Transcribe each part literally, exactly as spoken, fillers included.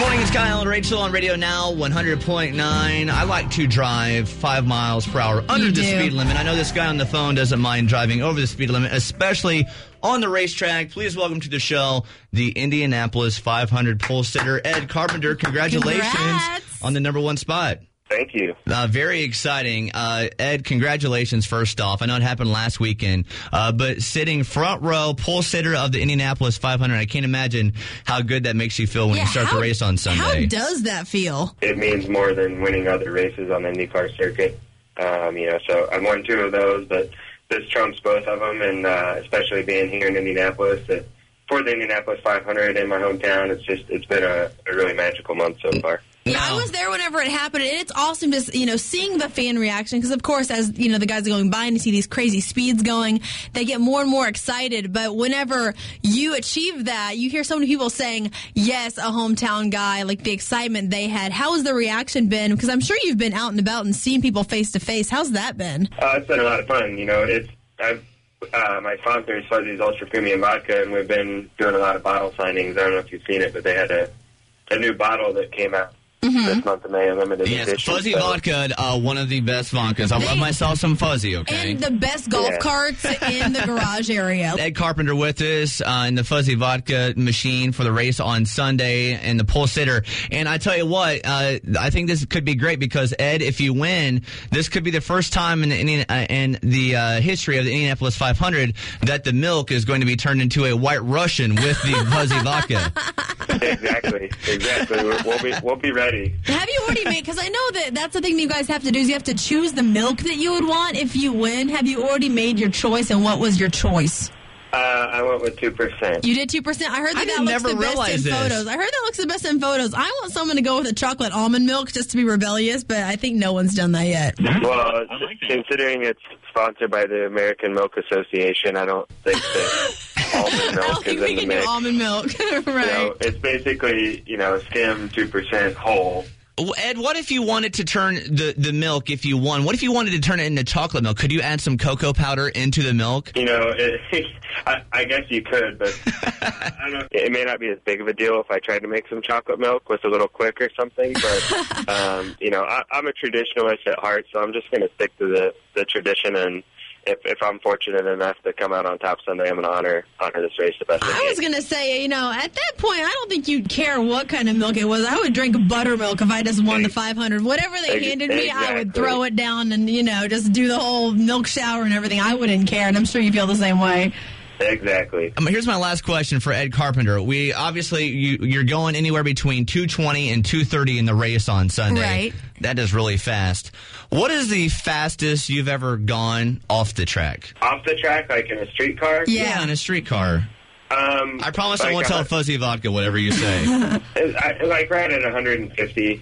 morning, it's Kyle and Rachel on Radio Now, one hundred point nine. I like to drive five miles per hour under You the do. speed limit. I know this guy on the phone doesn't mind driving over the speed limit, especially on the racetrack. Please welcome to the show the Indianapolis five hundred pole sitter, Ed Carpenter. Congratulations Congrats. on the number one spot. Thank you. Uh, very exciting. Uh, Ed, congratulations first off. I know it happened last weekend, uh, but sitting front row, pole sitter of the Indianapolis five hundred, I can't imagine how good that makes you feel when Yeah, you start how- the race on Sunday. How does that feel? It means more than winning other races on the IndyCar circuit. Um, you know, so I've won two of those, but this trumps both of them, and uh, especially being here in Indianapolis, that for the Indianapolis five hundred in my hometown, it's just it's been a, a really magical month so far. Yeah, I was there whenever it happened, and it's awesome just, you know, seeing the fan reaction, because, of course, as, you know, the guys are going by and you see these crazy speeds going, they get more and more excited, but whenever you achieve that, you hear so many people saying, yes, a hometown guy, like the excitement they had. How has the reaction been? Because I'm sure you've been out and about and seen people face-to-face. How's that been? Uh, it's been a lot of fun. You know, it's I've, uh, my sponsor is Fuzzy's Ultra Premium Vodka, and we've been doing a lot of bottle signings. I don't know if you've seen it, but they had a, a new bottle that came out this month of May, a limited Yes, edition. Fuzzy so- Vodka, uh, one of the best vodkas. I They- love myself some Fuzzy, okay? And the best golf Yeah. carts in the garage area. Ed Carpenter with us uh, in the Fuzzy Vodka machine for the race on Sunday and the pole sitter. And I tell you what, uh, I think this could be great because, Ed, if you win, this could be the first time in, in, uh, in the uh, history of the Indianapolis five hundred that the milk is going to be turned into a White Russian with the Fuzzy Vodka. Exactly, exactly. We'll, we'll be we'll be ready. Have you already made, because I know that that's the thing that you guys have to do is you have to choose the milk that you would want if you win. Have you already made your choice, and what was your choice? Uh, I went with two percent. You did two percent. I heard that I that didn't looks never the best in realize this. photos. I heard that looks the best in photos. I want someone to go with a chocolate almond milk just to be rebellious, but I think no one's done that yet. Well, considering it's sponsored by the American Milk Association, I don't think that almond I don't milk think is we in the can mix. do almond milk. You Right. know, it's basically, you know, skim two percent whole. Well, Ed, what if you wanted to turn the, the milk, if you won, what if you wanted to turn it into chocolate milk? Could you add some cocoa powder into the milk? You know, it, I, I guess you could, but I don't know. It may not be as big of a deal if I tried to make some chocolate milk with a little quick or something, but, um, you know, I, I'm a traditionalist at heart, so I'm just going to stick to the, the tradition, and if, if I'm fortunate enough to come out on top Sunday, I'm going to honor honor this race the best I I can. was going to say, you know, at that point, I don't think you'd care what kind of milk it was. I would drink buttermilk if I just won the five hundred. Whatever they Ex- handed me, I would exactly. throw it down and, you know, just do the whole milk shower and everything. I wouldn't care, and I'm sure you feel the same way. Exactly. Um, here's my last question for Ed Carpenter. We obviously you, you're going anywhere between two twenty and two thirty in the race on Sunday. Right. That is really fast. What is the fastest you've ever gone off the track? Off the track, like in a street car? Yeah. in a street car. Um, I promise I like won't a- tell Fuzzy Vodka whatever you say. I, like right at one hundred fifty.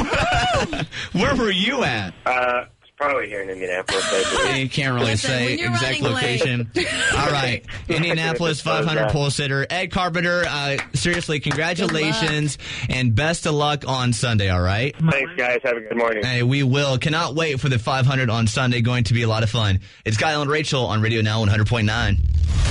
Where were you at? Uh, it's probably here in Indianapolis. I believe. You can't really Listen, say when you're exact running late. location. All right. Indianapolis five hundred that. pole sitter. Ed Carpenter, uh, seriously, congratulations and best of luck on Sunday, all right? Thanks, guys. Have a good morning. Hey, we will. Cannot wait for the five hundred on Sunday. Going to be a lot of fun. It's Kyle and Rachel on Radio Now one hundred point nine.